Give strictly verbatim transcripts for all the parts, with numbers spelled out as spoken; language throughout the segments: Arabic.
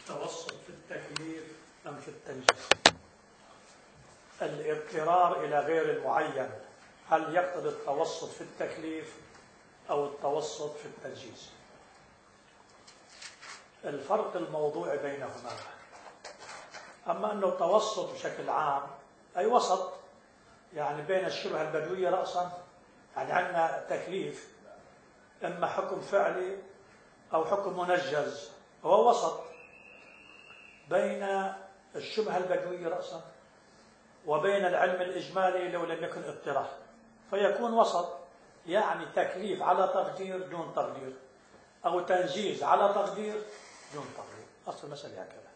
التوسط في التكليف أم في التنجيز؟ الاضطرار إلى غير المعين هل يقتضي التوسط في التكليف أو التوسط في التنجيز؟ الفرق الموضوعي بينهما، أما أنه التوسط بشكل عام أي وسط، يعني بين الشبهة البدوية رأسا، يعني عندنا تكليف إما حكم فعلي أو حكم منجز، هو وسط بين الشبهة البدوية رأسا وبين العلم الإجمالي لو لم يكن اضطرار، فيكون وسط، يعني تكليف على تقدير دون تقدير، أو تنجيز على تقدير دون تقدير. أصل المسألة هكذا.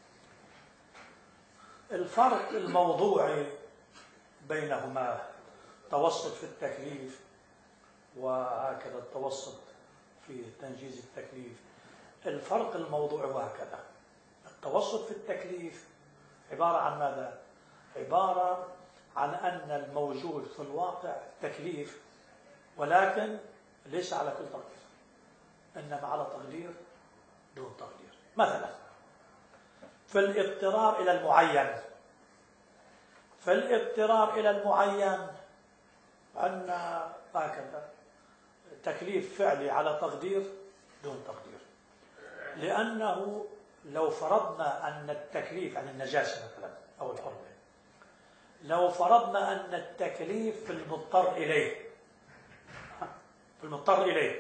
الفرق الموضوعي بينهما توسط في التكليف وهكذا التوسط في تنجيز التكليف. الفرق الموضوعي وهكذا: التوسط في التكليف عبارة عن ماذا؟ عبارة عن أن الموجود في الواقع تكليف، ولكن ليس على كل تقدير، إنما على تقدير دون تقدير. مثلا في الاضطرار إلى المعين، في الاضطرار إلى المعين عندنا هكذا تكليف فعلي على تقدير دون تقدير، لأنه لو فرضنا أن التكليف عن النجاسة مثلا أو الحرمة، لو فرضنا أن التكليف في المضطر إليه، في المضطر إليه،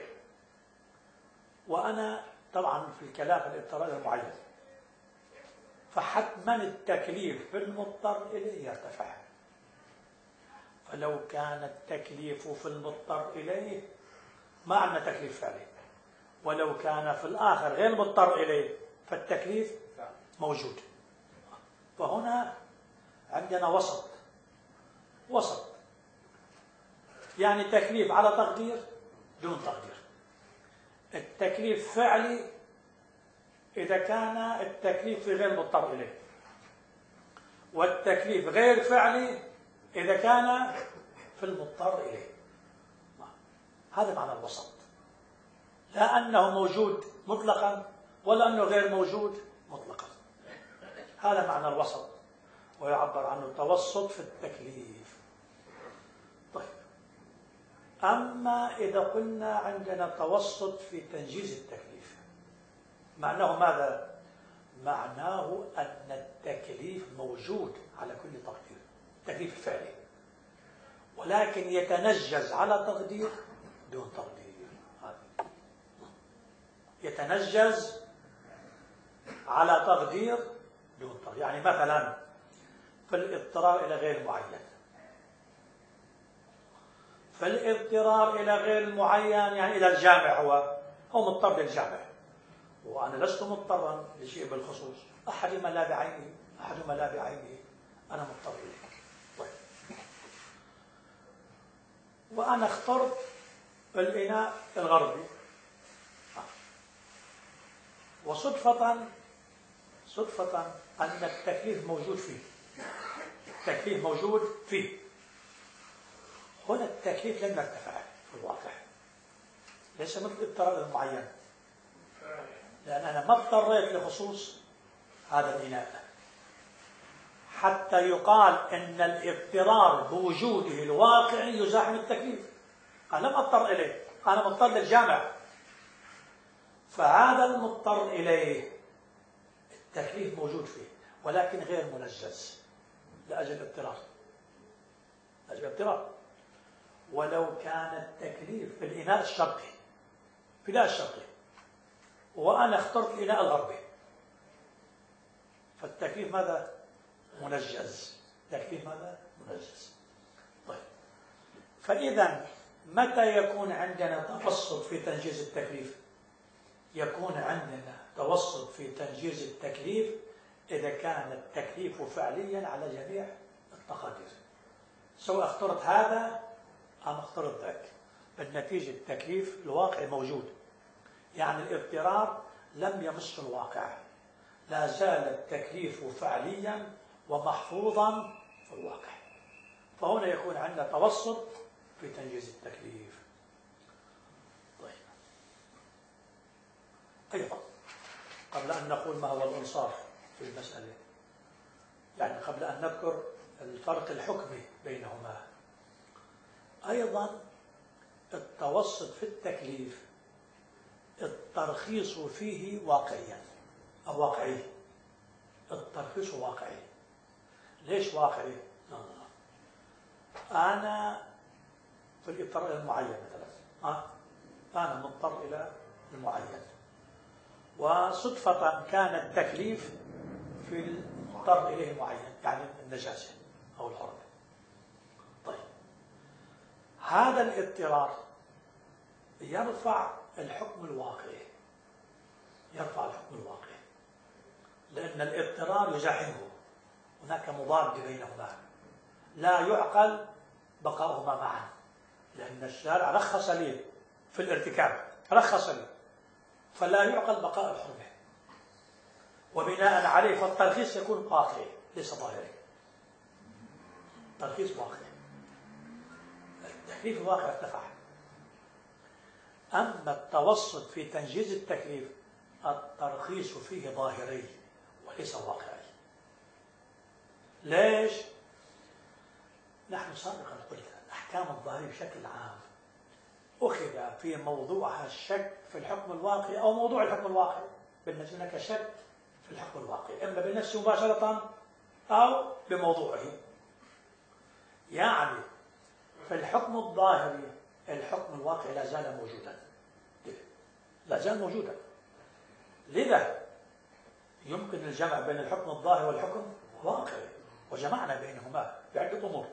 وأنا طبعا في الكلام في الاضطرار المعين، فحتما التكليف في المضطر إليه يرتفع. فلو كان التكليف في المضطر إليه ما عندنا تكليف فعلي، ولو كان في الآخر غير مضطر إليه فالتكليف موجود. فهنا عندنا وسط، وسط يعني تكليف على تقدير دون تقدير. التكليف فعلي إذا كان التكليف في غير مضطر إليه، والتكليف غير فعلي إذا كان في المضطر إليه. هذا معنى الوسط، لا أنه موجود مطلقا ولا أنه غير موجود مطلقا. هذا معنى الوسط، ويعبر عنه التوسط في التكليف. طيب، أما إذا قلنا عندنا توسط في تنجيز التكليف، معناه ماذا؟ معناه أن التكليف موجود على كل تقدير، التكليف الفعلي، ولكن يتنجز على تقدير دون تقدير. يتنجز على تقدير دون تقدير. يعني مثلا في الاضطرار إلى غير معين، في الاضطرار إلى غير معين يعني إلى الجامع، هو هو مضطر للجامع، وأنا لست مضطرا لشيء بالخصوص، أحدهما لا بعينه أحدهما لا بعينه أنا مضطر إليه. طيب، وأنا اخترت الإناء الغربي، وصدفة صدفة أن التكليف موجود فيه، التكليف موجود فيه. هنا التكليف لم يرتفع في الواقع، ليس مثل الاضطرار المعين، لأن أنا ما اضطريت لخصوص هذا الإناء حتى يقال أن الاضطرار بوجوده الواقعي يزاحم التكليف. أنا لم أضطر إليه، أنا مضطر للجامع، فهذا المضطر إليه التكليف موجود فيه ولكن غير منجز لأجل الاضطرار، لأجل الاضطرار. ولو كان التكليف في الإناء الشرقي، في الإناء الشرقي، وأنا اخترت الإناء الغربي، فالتكليف ماذا؟ منجز. تكليف ماذا؟ منجز. طيب، فإذا متى يكون عندنا توسط في تنجيز التكليف؟ يكون عندنا توسط في تنجيز التكليف إذا كان التكليف فعليا على جميع التقادير، سواء اخترت هذا أم اخترت ذاك، بالنتيجة التكليف الواقع موجود، يعني الاضطرار لم يمس الواقع، لا زال التكليف فعليا ومحفوظا في الواقع. فهنا يكون عندنا توسط في تنجيز التكليف. طيب، أيضا قبل أن نقول ما هو الإنصاف في المسألة، يعني قبل أن نذكر الفرق الحكمي بينهما، أيضا التوسط في التكليف الترخيص فيه واقعيا أو واقعي. الترخيص واقعي. ليش واقعي؟ أنا في الاضطرار إلى المعين مثلا، أه؟ أنا مضطر إلى المعين، وصدفة كان التكليف في المضطر إليه المعين، يعني النجاسة أو الحرمة. طيب، هذا الاضطرار يرفع الحكم الواقعي، يرفع الحكم الواقعي، لأن الاضطرار يزاحمه، هناك مضاد بينهما، لا يعقل بقاؤهما معا، لأن الشارع رخص لي في الارتكاب، رخص لي، فلا يعقل بقاء الحرمة، وبناء عليه فالترخيص يكون واقعي ليس ظاهري. ترخيص واقعي، التكليف الواقع ارتفع. أما التوسط في تنجيز التكليف الترخيص فيه ظاهري وليس واقعي. ليش؟ نحن سابقا قلنا الأحكام الظاهرية بشكل عام أخذ في موضوعها الشك في الحكم الواقعي أو موضوع الحكم الواقعي، بالنسبة لك شك في الحكم الواقعي إما بنفسه مباشرة أو بموضوعه. يعني في الحكم الظاهري الحكم الواقعي لا زال موجودا، لا زال موجودا، لذا يمكن الجمع بين الحكم الظاهري والحكم الواقعي، وجمعنا بينهما بعدة أمور.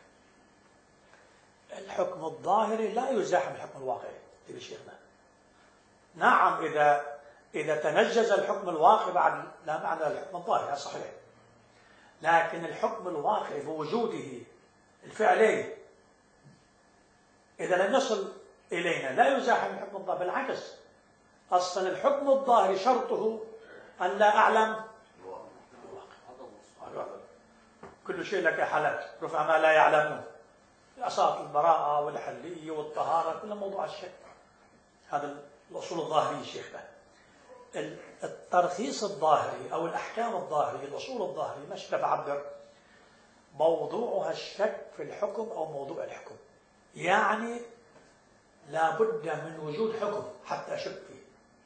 الحكم الظاهري لا يزاحم الحكم الواقعي يا شيخنا. نعم، إذا إذا تنجز الحكم الواقعي بعد لا معنى الحكم الظاهري، صحيح، لكن الحكم الواقعي بوجوده الفعلي إذا لم يصل إلينا لا يزاحم الحكم الظاهري، بالعكس، أصلا الحكم الظاهري شرطه أن لا أعلم الواقع. كل شيء لك حالات، رفع ما لا يعلمون، أصالة البراءة والحلية والطهارة، كل موضوع الشك. هذا الأصول الظاهرية شيخنا. الترخيص الظاهري أو الأحكام الظاهرية، الأصول الظاهرية، مش بعبر موضوعها الشك في الحكم أو موضوع الحكم، يعني لا بد من وجود حكم حتى أشك فيه.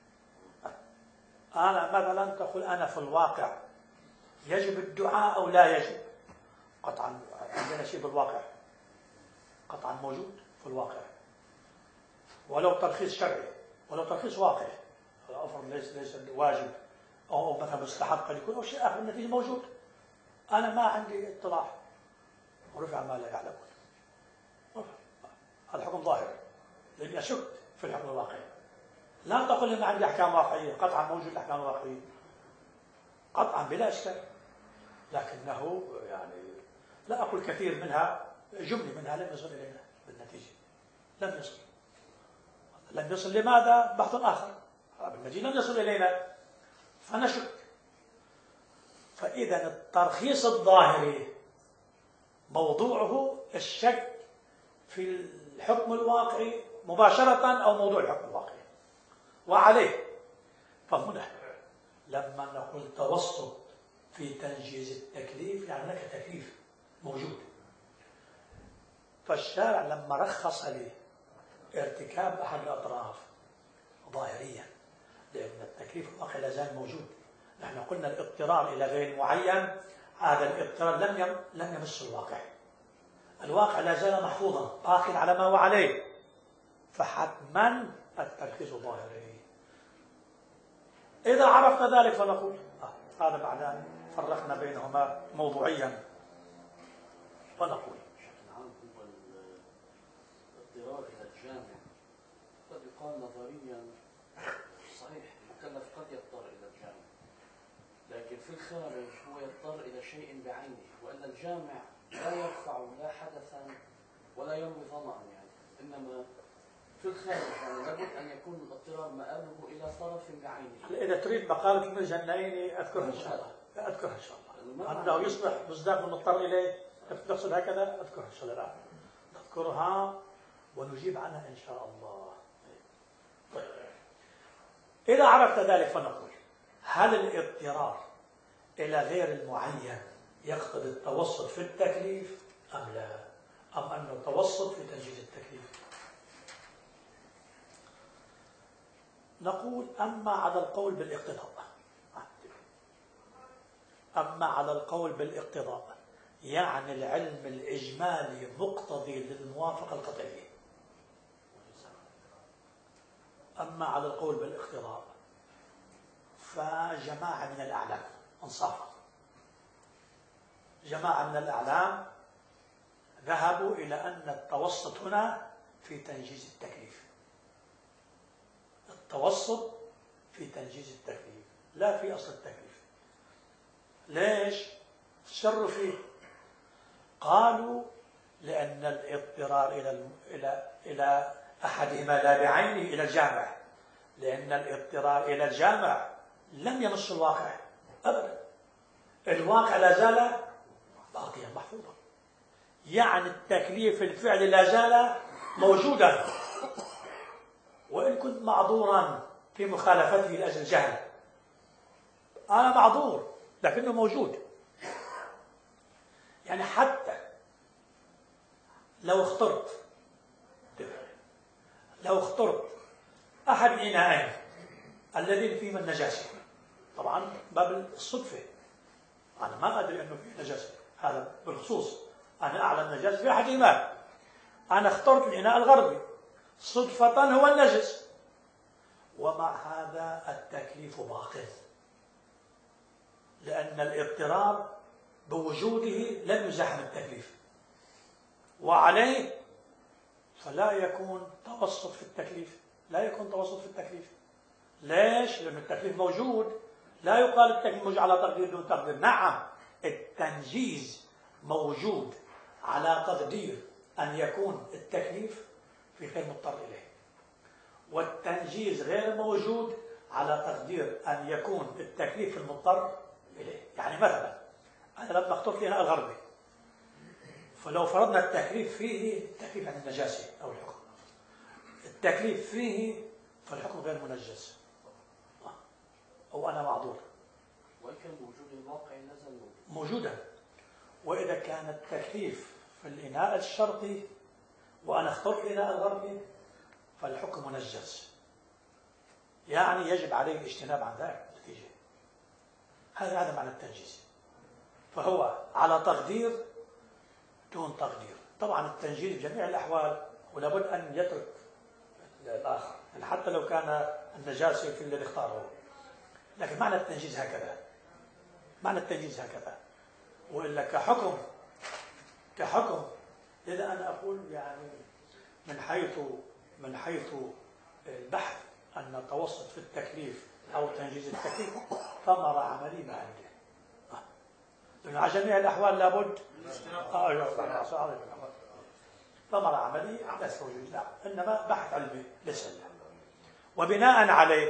أنا مثلا تقول أنا في الواقع يجب الدعاء أو لا يجب؟ قطعا عندنا شيء بالواقع قطعا موجود في الواقع، ولو ترخيص شرعي ولو ترخيص واقعي، أفرض ليس ليس واجب أو مثلا مستحب قد يكون أو شيء آخر، النتيجة موجود، أنا ما عندي اطلاع ورفع ما لا يعلمون. هذا حكم ظاهر لأني أشك في الحكم الواقعي. لا تقل إن عندي أحكام واقعية، قطعا موجود الأحكام الواقعية قطعا بلا إشكال، لكنه يعني لا أقول كثير منها، جملة منها لم يصل إلينا بالنتيجة، لم يصل لم يصل لماذا؟ بحث آخر، بالنتيجة لم يصل إلينا فنشك. فإذا الترخيص الظاهري موضوعه الشك في الحكم الواقعي مباشرة أو موضوع الحكم الواقعي، وعليه فهنا لما نقول توسط في تنجيز التكليف يعني هناك تكليف موجود، فالشارع لما رخص لي ارتكاب أحد الأطراف ظاهريا، لأن التكليف الواقعي لا زال موجود. نحن قلنا الاضطرار إلى غير معين، هذا الاضطرار لم يم لم يمس الواقع، الواقع لا زال محفوظا باق على ما هو عليه، فحتما الترخيص ظاهري. إذا عرفت ذلك فنقول آه هذا بعد أن فرقنا بينهما موضوعيا، فنقول الاضطرار إلى الجامع قد يقال نظريا صحيح، المكلف قد يضطر إلى الجامع، لكن في الخارج هو يضطر إلى شيء بعينه، وأن الجامع لا يرفع لا حدثا ولا ينوي ظمأ، يعني إنما في الخارج يعني لابد أن يكون الاضطرار مآله إلى طرف بعينه. إذا تريد مقالة ابن الجنيني أذكرها إن شاء الله، أذكرها إن شاء الله، أنه يصبح مصداق مضطر إليه، تقصد هكذا، أذكرها إن شاء الله الآن، نذكرها ونجيب عنها إن شاء الله. طيب، إذا عرفت ذلك فنقول هل الاضطرار إلى غير المعين يقتضي التوسط في التكليف أم لا؟ أم أنه التوسط في تنجيز التكليف؟ نقول أما على القول بالاقتضاء أما على القول بالاقتضاء يعني العلم الإجمالي مقتضي للموافقة القطعية. أما على القول بالاقتضاء فجماعة من الأعلام انصافا جماعة من الأعلام ذهبوا إلى أن التوسط هنا في تنجيز التكليف. التوسط في تنجيز التكليف لا في أصل التكليف. ليش؟ الشر فيه. قالوا لأن الاضطرار إلى إلى إلى أحدهما لا بعينه إلى الجامع، لأن الاضطرار إلى الجامع لم يمس الواقع أبدا. الواقع لا زال باقيا محفوظا، يعني التكليف الفعلي لا زال موجودا، وإن كنت معذورا في مخالفته لأجل الجهل. أنا معذور لكنه موجود. يعني حتى لو اخترت لو اخترت أحد الإناءين الذين فيهما النجاسة، طبعا باب الصدفة، أنا ما أدري أنه فيه نجاسة، هذا بالخصوص أنا أعلم نجاسة في أحدهما، أنا اخترت الإناء الغربي صدفة هو النجس، ومع هذا التكليف باقٍ، لأن الاضطرار بوجوده لم يزاحم التكليف، وعليه فلا يكون توسط في التكليف. لا يكون توسط في التكليف. ليش؟ لأن التكليف موجود. لا يقال التكليف موجود على تقدير دون تقدير. نعم، التنجيز موجود على تقدير أن يكون التكليف في غير مضطر إليه، والتنجيز غير موجود على تقدير أن يكون التكليف في المضطر إليه. يعني مثلا أنا لما اخترت الإناء الغربي، فلو فرضنا التكليف فيه التكليف عن النجاسة أو الحكم، التكليف فيه فالحكم غير منجس، أو أنا معذور، وإن كان بوجود الواقع نزل موجودا. وإذا كان التكليف في الإناء الشرقي وأنا اخترت الإناء الغربي فالحكم منجس، يعني يجب عليه الاجتناب عن ذلك النتيجة. هذا هذا معنى التنجيز. فهو على تقدير دون تقدير. طبعا التنجيز بجميع الأحوال ولابد أن يترك الآخر، يعني حتى لو كان النجاسة في الذي اختاره. لكن معنى التنجيز هكذا، معنى التنجيز هكذا. وإلا كحكم كحكم لذا أنا أقول يعني من حيث من حيث البحث أن التوسط في التكليف أو تنجيز التكليف ثمرة عملية ما عنده. لأن على جميع الأحوال لابد ثمرة عملية ليس وجود، لا، إنما بحث علمي ليس له. وبناء عليه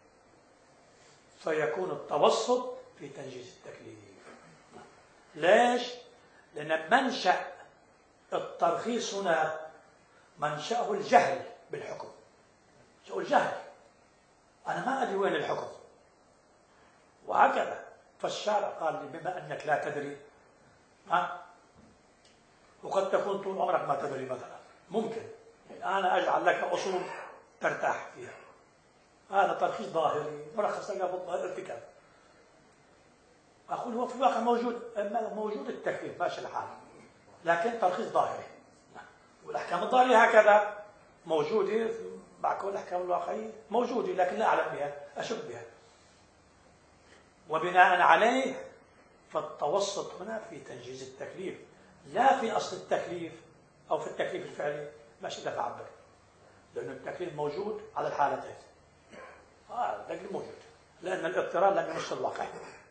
فيكون التوسط في تنجيز التكليف. ليش؟ لأن منشأ الترخيص هنا منشأه الجهل بالحكم. شو الجهل؟ أنا ما أدري وين الحكم، وهكذا. فالشارع قال لي بما أنك لا تدري، ها، وقد تكون طول عمرك ما تدري مثلا، ممكن أنا أجعل لك أصول ترتاح فيها، هذا ترخيص ظاهري مرخص لك بالظاهر ارتكاب. أقول هو في الواقع موجود موجود التكليف ماشي الحال، لكن ترخيص ظاهري، والأحكام الظاهرية هكذا موجودة مع كل الأحكام الواقعية موجودة، لكن لا أعلم بها، أشك بها. وبناء عليه فالتوسط هنا في تنجيز التكليف، لا في أصل التكليف أو في التكليف الفعلي، ماشي لا تعبر، لأن التكليف موجود على الحالتين. آه التكليف موجود لأن الاضطرار لم يمس الواقع.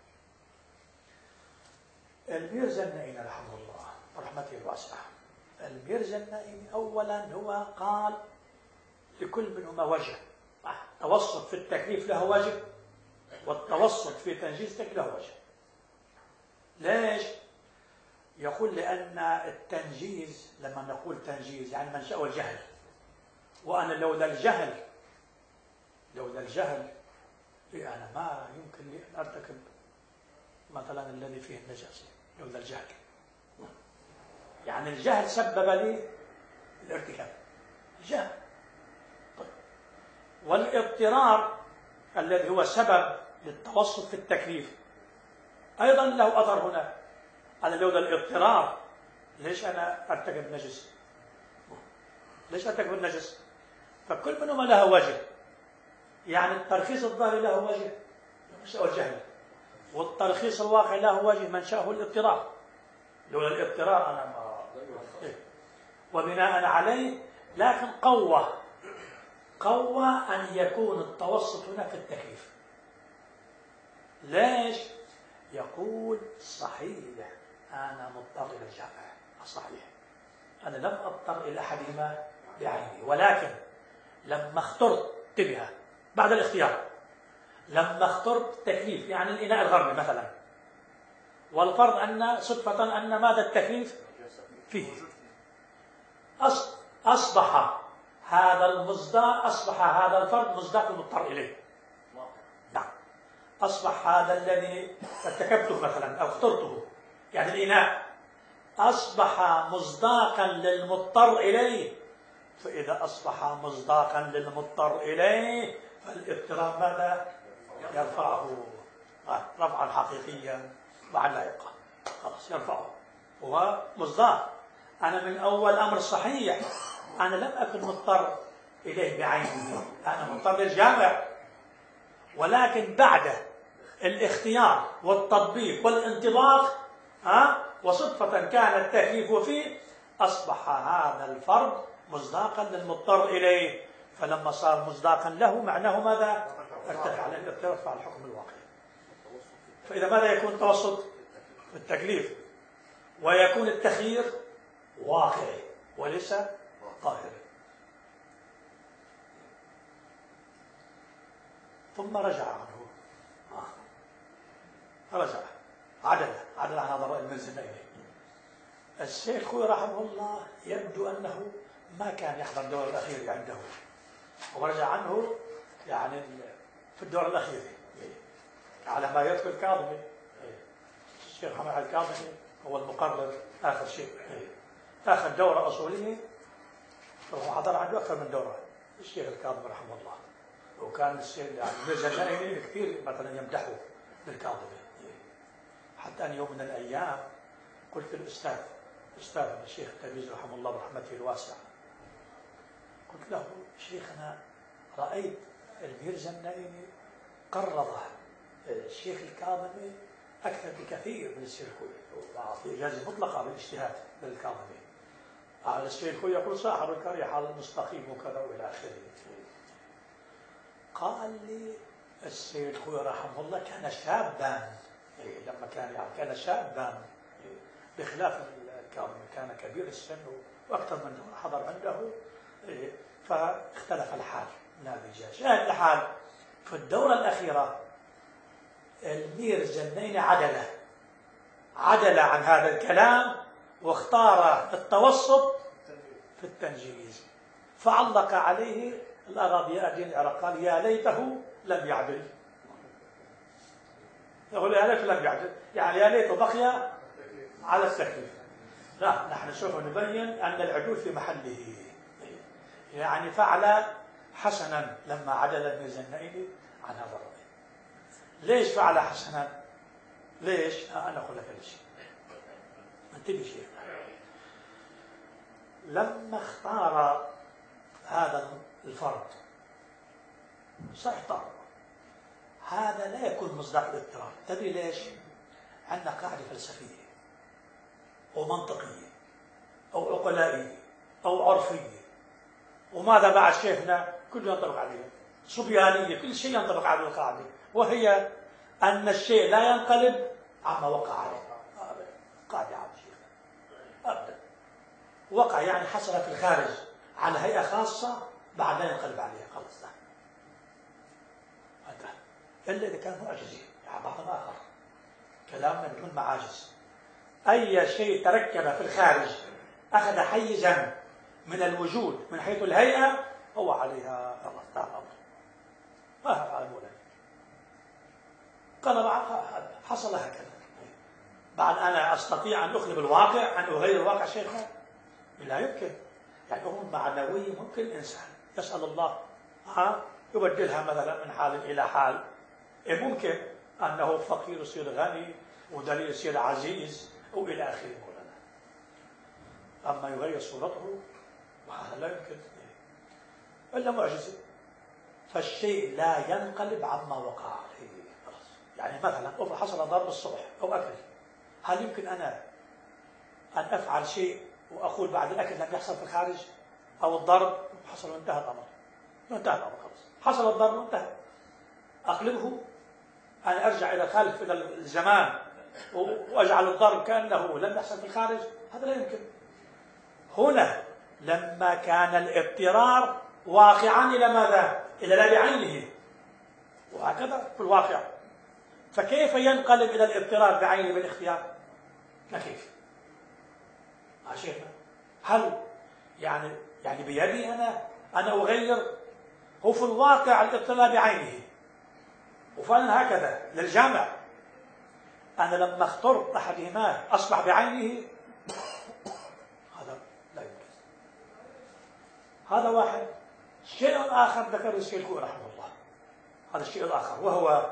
الميرزا النائمي رحمه الله رحمته الواسعة، الميرزا النائمي أولا هو قال لكل منهما وجه. التوسط في التكليف له وجه، والتوسط في تنجيز التكليف له وجه. ليش؟ يقول لأن التنجيز، لما نقول تنجيز يعني منشأه الجهل، وأنا لولا الجهل لولا الجهل أنا ما يمكن لي أن أرتكب مثلا الذي فيه النجاسة لولا الجهل. يعني الجهل سبب لي الارتكاب، الجهل. طيب. والاضطرار الذي هو سبب للتوسط في التكليف أيضا له أثر هنا. أنا لولا الاضطرار ليش أنا أرتكب نجس؟ ليش أرتكب النجس؟ فكل منهما له وجه. يعني الترخيص الظاهري له وجه منشأه الجهل، والترخيص الواقعي له وجه منشأه الاضطرار. لولا الاضطرار أنا ما إيه؟ وبناء عليه لكن قوة قوة أن يكون التوسط هنا في التكليف. ليش؟ يقول صحيح أنا مضطر إلى الجامع، صحيح أنا لم أضطر إلى أحدهما بعيني، ولكن لما اخترت انتبه بعد الاختيار، لما اخترت التكليف يعني الإناء الغربي مثلا، والفرض أن صدفة أن ماذا التكليف فيه، أصبح هذا المصداق، أصبح هذا الفرد مصداق المضطر إليه. نعم، أصبح هذا الذي ارتكبته مثلا أو اخترته يعني الإناء أصبح مصداقا للمضطر إليه. فإذا أصبح مصداقا للمضطر إليه فالاضطرار ماذا؟ يرفعه رفعا حقيقيا مع اللائقة، خلاص يرفعه، هو مصداق. أنا من أول أمر صحيح أنا لم أكن مضطر إليه بعينه، أنا مضطر للجامع، ولكن بعد الاختيار والتطبيق والانطباق ها وصدفة كان التكليف فيه أصبح هذا الفرد مصداقا للمضطر إليه. فلما صار مصداقا له معناه ماذا؟ ارتفع، لأن ارتفع الحكم الواقعي. فإذا ماذا يكون التوسط؟ في التكليف، ويكون التخيير واقعي وليس ظاهري. ثم رجع عنه، آه. رجع عدل عدل عن هذا الرأي المنزل إليه. الشيخ خوي رحمه الله يبدو أنه ما كان يحضر الدور الأخير عنده، ورجع عنه يعني في الدور الأخير على ما يذكر الكاظمي. الشيخ محمد الكاظمي هو المقرر آخر شيء، آخر دورة أصولية هو حضر عنده أكثر من دورة الشيخ الكاظمي رحمه الله. وكان الشيخ يعني ميرزا كثير مثلا يمدحه بالكاظمي، حتى أن يوم من الأيام قلت للأستاذ أستاذ الشيخ التلميذ رحمه الله برحمته الواسعة، قلت له شيخنا رأيت الميرزا النائمي قرض الشيخ الكاظمي أكثر بكثير من الشيخ الخوي، وفي إجازة مطلقة بالاجتهاد للكاظمي. على الشيخ الخوي يقول صاحب الكريح على المستقيم وكذا وإلى آخره. قال لي السيد الخوي رحمه الله كان شابا، لما كان يعني كان شابا بخلاف الكاظمي، كان كبير السن وأكثر من دورة حضر عنده، فاختلف الحال من هذه الجهة. شاهد الحال في الدورة الأخيرة الميرزا النائمي عدل عدل عن هذا الكلام واختار التوسط في التنجيز، فعلق عليه الأغاضي الدين العراق قال يا ليته لم يعدل. يقول يا ليته لم يعدل يعني يا ليته بقي على التكليف. لا، نحن سوف نبين أن العدول في محله، يعني فعل حسنا لما عدل الميرزا النائمي عن هذا الرأي. ليش فعل حسنا؟ ليش؟ أنا أقول لك الشيء، انتبه شيء. لما اختار هذا الفرد صحيح طبعا هذا لا يكون مصداق الاضطرار. تدري ليش؟ عندنا قاعدة فلسفية أو منطقية أو عقلائية أو عرفية، وماذا بعد شيخنا كله ينطبق عليه، صبيانية، كل شيء ينطبق على القاعدة، وهي أن الشيء لا ينقلب عما وقع عليه. قاعدة عام شيخنا أبدا، وقع يعني حصل في الخارج على هيئة خاصة بعد لا ينقلب عليها، خلص ده انتهى. إلا إذا كان معجزي يعني بعض آخر، كلامنا بدون معاجز. أي شيء تركب في الخارج أخذ حيزا من الوجود من حيث الهيئة هو عليها خلاص ده الأمر، ما هو على المولى. انقلب حصل هكذا. بعد أنا أستطيع أن أقلب الواقع، أن أغير الواقع شيخنا؟ لا يمكن. يعني أمور معنوية ممكن الإنسان يسأل الله ها يبدلها مثلا من حال إلى حال. ممكن أنه فقير يصير غني ودليل يصير عزيز وإلى آخره مولانا. أما يغير صورته وهذا لا يمكن إلا معجزة. فالشيء لا ينقلب عما وقع عليه. يعني مثلا حصل ضرب الصبح أو أكل، هل يمكن أنا أن أفعل شيء وأقول بعد الأكل لم يحصل في الخارج؟ أو الضرب حصل وانتهى الأمر، انتهى الأمر خلاص، حصل الضرب وانتهى. أقلبه أنا أرجع إلى خلف إلى الزمان وأجعل الضرب كأنه لم يحصل في الخارج؟ هذا لا يمكن. هنا لما كان الاضطرار واقعا إلى ماذا؟ إلى لا بعينه، وهكذا في الواقع. فكيف ينقلب إلى الاضطرار بعينه بالاختيار؟ لا كيف؟ شيخنا هل يعني يعني بيدي أنا أنا أغير؟ هو في الواقع الاضطرار بعينه، وفعلا هكذا للجامع. أنا لما اخترت أحدهما أصبح بعينه، هذا لا يمكن. هذا واحد. شيء آخر ذكره الشيخ رحمه الله، هذا الشيء الآخر، وهو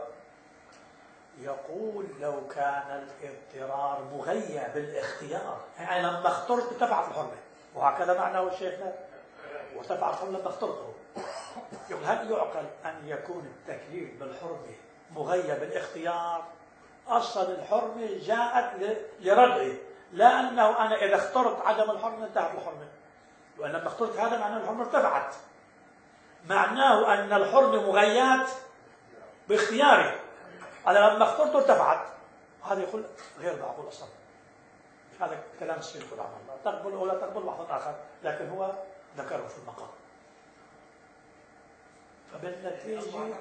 يقول لو كان الاضطرار مغيب بالاختيار، يعني لما اخترت ارتفعت الحرمة، وهكذا معناه شيخنا، وارتفع الحرمة لما اخترته. يقول هل يعقل أن يكون التكليف بالحرمة مغيب بالاختيار؟ أصل الحرمة جاءت لردعه، لا أنه أنا إذا اخترت عدم الحرمة انتهت الحرمة، وأن لما اخترت هذا معناه الحرمة ارتفعت. معناه أن الحرمة مغيات باختياري، أنا لما اخترته ارتفعت. هذا يقول غير معقول أصلا. هذا كلام الشيخ رحمه الله، تقبل أو لا تقبل واحد آخر، لكن هو ذكره في المقام. فبالنتيجة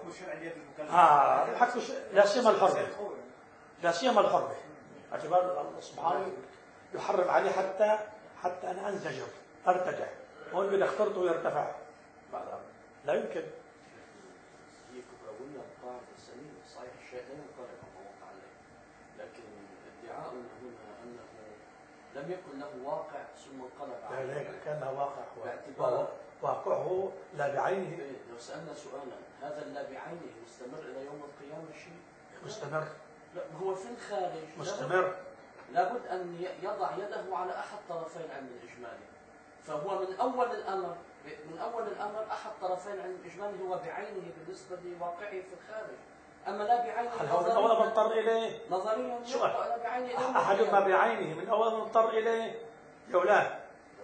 آه حكم لا سيما الحرمة، لا سيما الحرمة، اعتبار الله سبحانه يحرم عليه حتى حتى أنا أنزجر أرتجع، وأن إذا اخترته يرتفع. لا يمكن. هي كبروية القاعدة السليمة، صحيح الشيء لا ينقلب عما وقع عليه، لكن ادعاؤنا هنا أنه لم يكن له واقع ثم انقلب عليه. لا لا كان له واقع، باعتبار واقعه لا بعينه. لو سألنا سؤالا، هذا اللا بعينه مستمر إلى يوم القيامة شيء؟ مستمر. لا هو في الخارج مستمر. لابد أن يضع يده على أحد طرفي العلم الإجمالي، فهو من أول الأمر من أول الأمر أحد طرفي العلم الإجمالي هو بعينه بالنسبة لواقعه في الخارج، أما لا بعينه. هل هو من أول ما اضطر إليه؟ نظريا لا بعينه. أحدهما بعينه من أول ما اضطر إليه يولاه.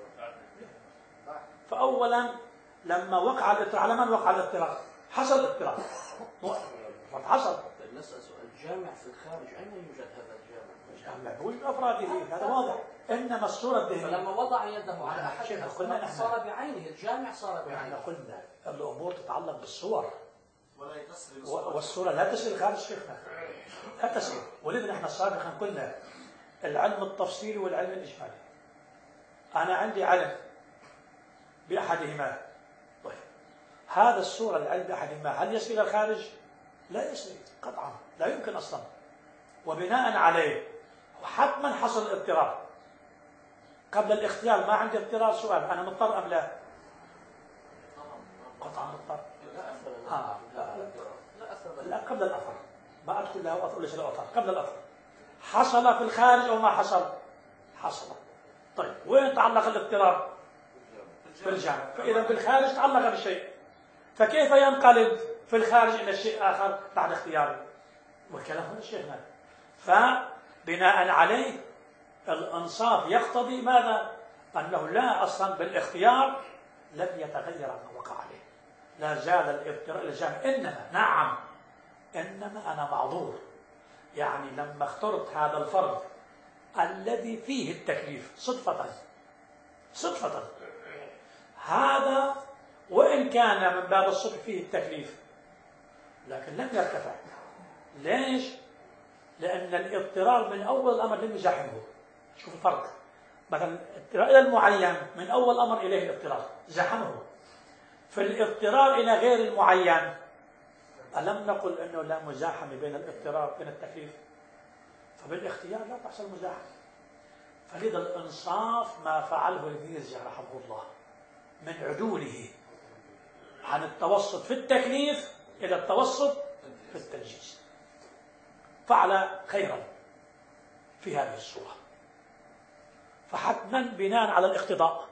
فأولا لما وقع الاضطرار، على من وقع الاضطرار؟ حصل الاضطرار. حصل. نسأل سؤال، الجامع في الخارج أين يوجد هذا الجامع؟ الجامع هو بأفراده، هذا واضح. إنما الصورة الذهنية، فلما وضع يده على أحد صار بعينه، الجامع صار بعينه. احنا قلنا الأمور تتعلق بالصور، ولا يتصل والصورة لا تسير خارج شيخنا، لا تسير. ولذا نحن سابقا قلنا العلم التفصيلي والعلم الإجمالي. أنا عندي علم بأحدهما، طيب هذا الصورة العلم بأحدهما هل يسير الخارج؟ لا يسير قطعا، لا يمكن أصلا. وبناء عليه حتما حصل الاضطرار. قبل الاختيار ما عندي اضطرار، سؤال أنا مضطر أم لا؟ قطعا مضطر. آه. لا, لا قبل الأثر، ما أدخل له أثر ليس له أثر، قبل الأثر. حصل في الخارج أو ما حصل؟ حصل. طيب وين تعلق الاضطرار؟ في الجامع. فإذا بالخارج تعلق بالشيء، فكيف ينقلب في الخارج إلى شيء آخر بعد اختياره؟ والكلام هنا شيخنا. فبناء عليه الإنصاف يقتضي ماذا؟ أنه لا أصلا بالاختيار لم يتغير ما وقع عليه، لا زال الاضطرار الجامع. إنما نعم إنما أنا معذور، يعني لما اخترت هذا الفرض الذي فيه التكليف صدفة صدفة، هذا وإن كان من باب الصدفة فيه التكليف لكن لم يرتفع. ليش؟ لأن الاضطرار من أول الأمر لم يزاحمه. شوف الفرق، مثلا الاضطرار إلى المعين من أول أمر إليه الاضطرار زاحمه، في الاضطرار إلى غير المعين ألم نقل أنه لا مزاحمة بين الاضطرار وبين التكليف؟ فبالاختيار لا تحصل مزاحمة. فلذا الإنصاف ما فعله الميرزا رحمه الله من عدوله عن التوسط في التكليف إلى التوسط في التنجيز، فعل خيرا في هذه الصورة. فحتما بناء على الاقتضاء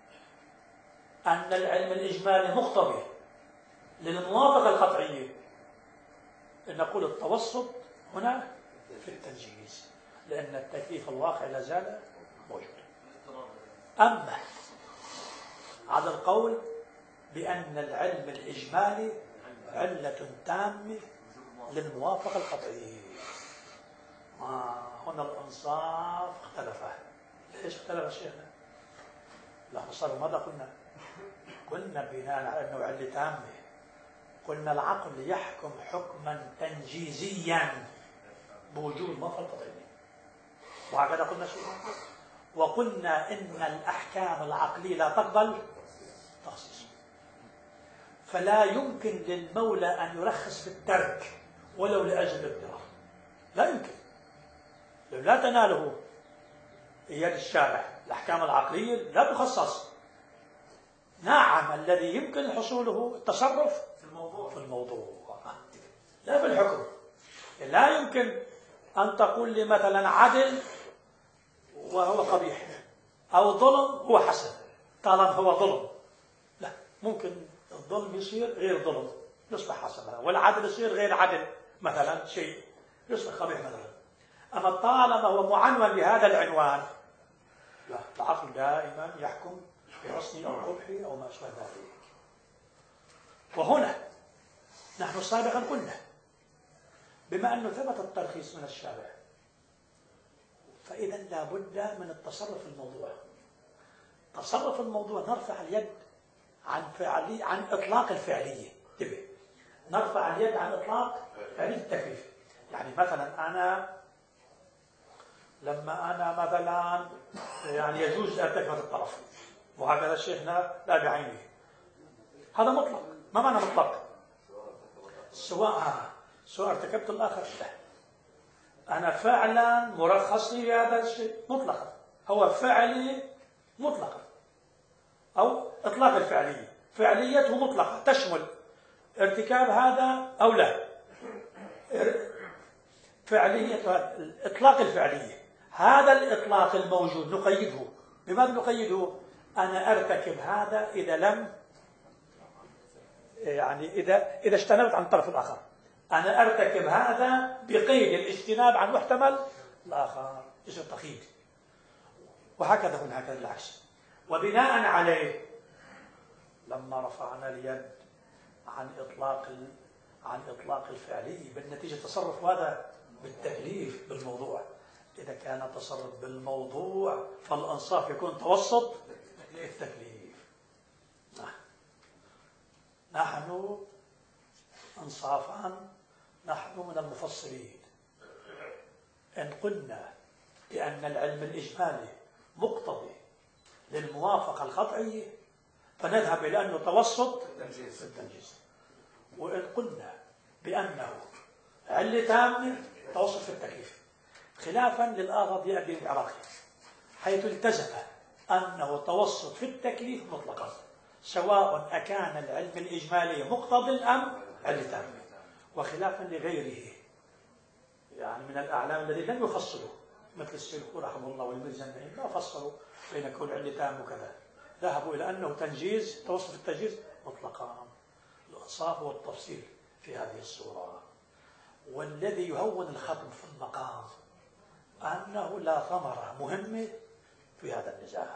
أن العلم الإجمالي مقتضي للموافقة القطعية، أن نقول التوسط هنا في التنجيز، لأن التكليف الواقع لا زال موجود. أما على القول بأن العلم الإجمالي علة تامة للموافقة القطعية، آه هنا الأنصاف اختلف. ليش اختلف شيخنا؟ لا صار ماذا قلنا؟ قلنا بناء على أنه علة تامة، قلنا العقل يحكم حكما تنجيزيا بوجود الموافقة القطعية، وهكذا قلنا شو؟ وقلنا إن الأحكام العقلية لا تقبل تخصيص، فلا يمكن للمولى أن يرخص في الترك ولو لأجل الاضطرار، لا يمكن، لو لا تناله يد الشارع الأحكام العقلية لا تخصص. نعم الذي يمكن حصوله التصرف في الموضوع في الموضوع لا في الحكم. لا يمكن أن تقول لي مثلا عدل وهو قبيح أو ظلم هو حسن طالما هو ظلم، لا، ممكن الظلم يصير غير ظلم يصبح حسنا، والعدل يصير غير عدل مثلا شيء يصبح قبيح مثلا. أما طالما هو معنون بهذا العنوان، لا، العقل دائما يحكم بحسن أو قبح أو ما أشبه ذلك. وهنا نحن سابقا قلنا بما أنه ثبت الترخيص من الشارع، فإذا لا بد من التصرف في الموضوع. تصرف الموضوع نرفع اليد عن فعلي عن إطلاق الفعلية. انتبه، نرفع اليد عن إطلاق فعلية التكليف. يعني مثلا أنا لما أنا مثلا يعني يجوز ارتكب الطرف، وهكذا شيخنا لا بعينه، هذا مطلق. ما معنى مطلق؟ سواء سواء ارتكبت الآخر، لا، أنا فعلا مرخص لي هذا الشيء مطلقا، هو فعلي مطلقا، أو إطلاق الفعلية، فعليته مطلقة تشمل ارتكاب هذا أو لا، فعلية إطلاق الفعلية. هذا الإطلاق الموجود نقيده، بماذا نقيده؟ أنا أرتكب هذا إذا لم يعني إذا إذا اجتنبت عن الطرف الآخر، أنا أرتكب هذا بقيد الاجتناب عن محتمل الآخر، اسمه تقييد. وهكذا هنا هكذا العكس. وبناء عليه لما رفعنا اليد عن إطلاق عن إطلاق الفعلي بالنتيجة تصرف هذا بالتكليف بالموضوع. إذا كان تصرف بالموضوع فالأنصاف يكون توسط التكليف. نحن انصافا نحن من المفصلين إن قلنا بأن العلم الإجمالي مقتضي للموافقة القطعية فنذهب إلى أنه توسط في التنجيز، وإن قلنا بأنه علة تامة توسط في التكليف، خلافا للآغاضي أبي العراقي حيث التزم أنه توسط في التكليف مطلقا سواء أكان العلم الإجمالي مقتضى أم علة تامة، وخلافا لغيره يعني من الأعلام الذي لم يفصلوا مثل السلكو رحمه الله والميرزا النعيم ما فصلوا بين كون علة تامة وكذا، ذهبوا إلى أنه تنجيز توسط التنجيز مطلقا. الإنصاف والتفصيل في هذه الصورة. والذي يهون الخطب في المقام أنه لا ثمرة مهمة في هذا النزاع.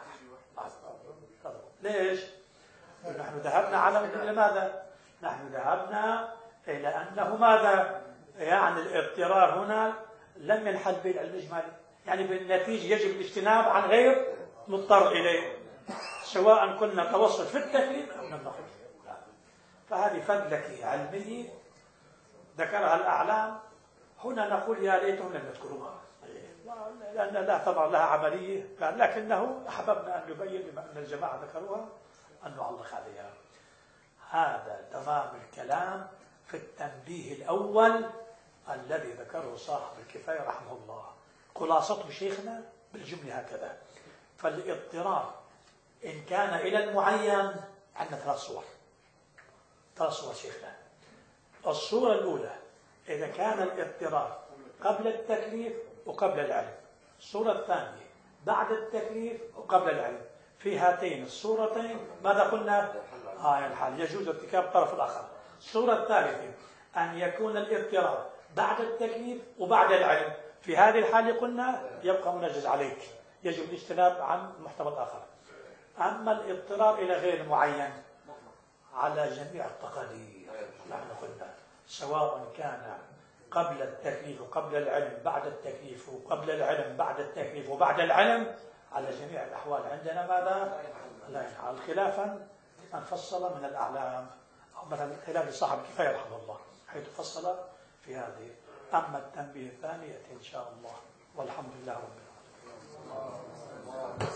ليش؟ نحن ذهبنا على لماذا؟ نحن ذهبنا إلى أنه ماذا؟ يعني الاضطرار هنا لم ينحل به العلم الإجمالي، يعني بالنتيجة يجب الاجتناب عن غير مضطر إليه سواء كنا توسط في التكليف أو لم نقل. فهذه فدلكة علمية ذكرها الأعلام، هنا نقول يا ليتهم لم يذكروها لأن لا ثمر لها عملية، لكنه أحببنا أن نبين بما أن الجماعة ذكروها أن نعلق عليها. هذا تمام الكلام في التنبيه الأول الذي ذكره صاحب الكفاية رحمه الله. خلاصته شيخنا بالجملة هكذا: فالاضطرار إن كان إلى المعين عندنا ثلاث صور. ثلاث صور شيخنا. الصورة الأولى إذا كان الاضطرار قبل التكليف وقبل العلم. الصورة الثانية بعد التكليف وقبل العلم. في هاتين الصورتين ماذا قلنا؟ آه الحال يجوز ارتكاب الطرف الآخر. الصورة الثالثة أن يكون الاضطرار بعد التكليف وبعد العلم. في هذه الحالة قلنا يبقى منجز عليك، يجب الاجتناب عن المحتمل الآخر. أما الاضطرار إلى غير معين على جميع التقاليد، نحن قلنا سواء كان قبل التكليف وقبل العلم، بعد التكليف وقبل العلم، بعد التكليف وبعد العلم، على جميع الأحوال عندنا ماذا؟ لا ينحل. خلافا لمن فصل من الأعلام، أو مثلا خلاف لصاحب الكفاية رحمه الله حيث فصل في هذه. أما التنبيه الثاني يأتي إن شاء الله، والحمد لله رب العالمين.